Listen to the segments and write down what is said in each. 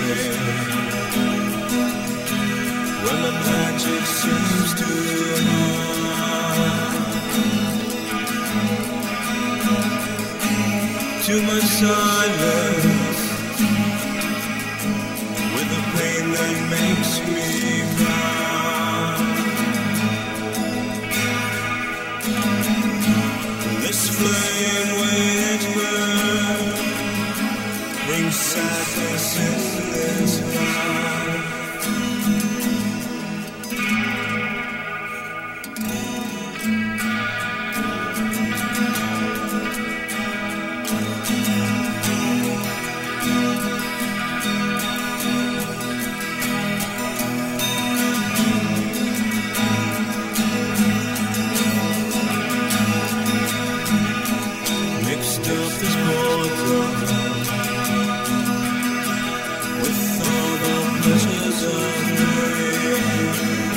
when the magic seems to hide. Too much silence with the pain that makes me cry. This flame which burns brings sadness in this life. Mixed up this water with all the pleasures of rain.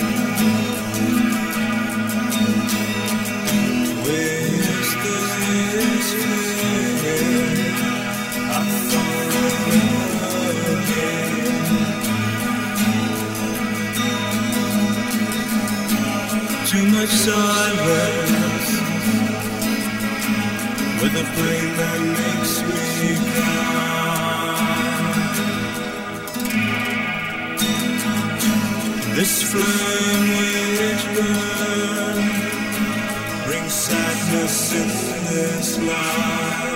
Where's this flame? I thought again. Too much silence with a flame that makes me cry. This flame which burns brings sadness in this life.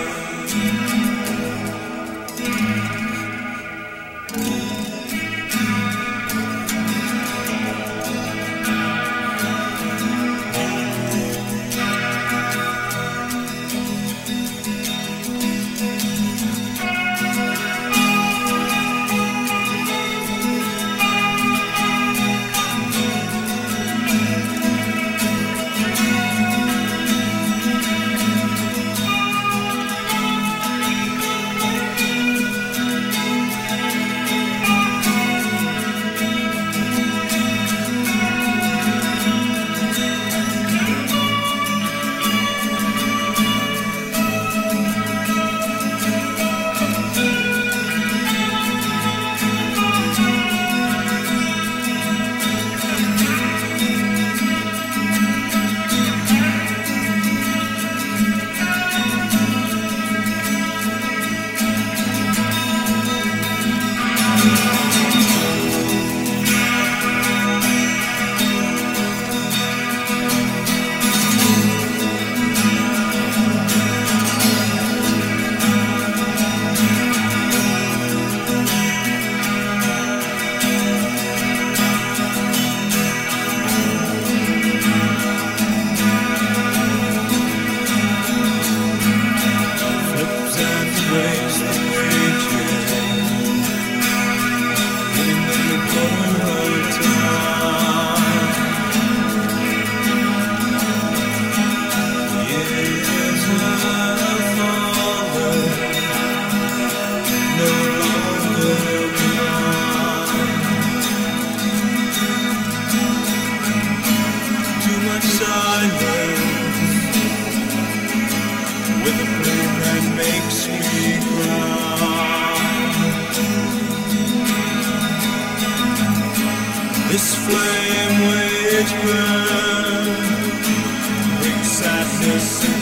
With a flame that makes me cry. This flame which burns brings sadness.